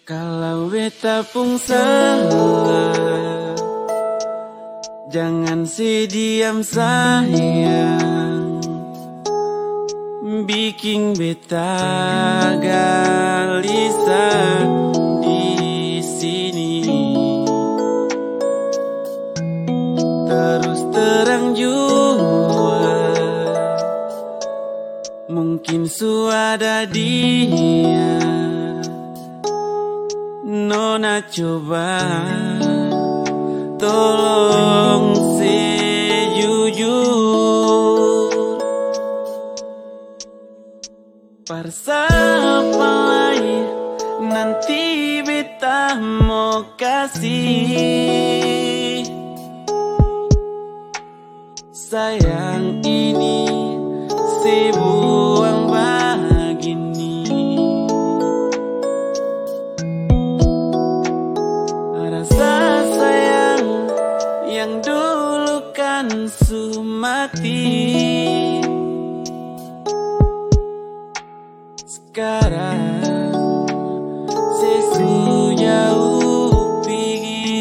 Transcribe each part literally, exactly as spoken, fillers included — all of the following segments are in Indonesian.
Kalau beta pun salah, jangan sediam sayang, bikin beta gelisah di sini. Terus terang jua, mungkin suada dia. Nona coba tolong sejujur, parsa apa lain nanti beta mau kasih. Sayang ini sebuang begini, rasa sayang yang dulu kan su mati, sekarang sesu jauh pergi.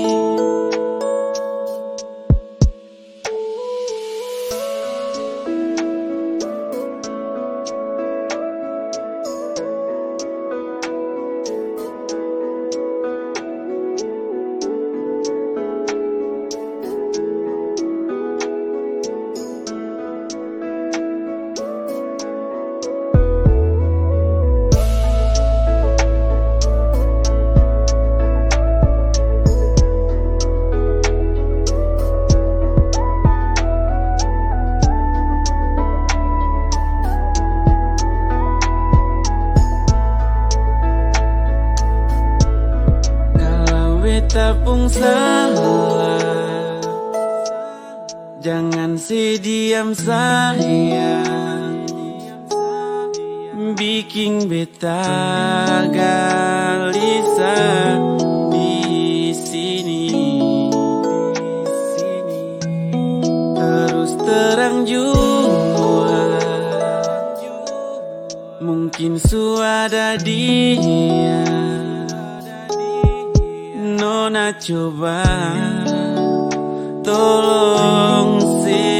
Beta pun salah, jangan sediam sayang, bikin beta gelisah di sini. Terus terang jua, mungkin suada dia. Nona coba tolong sih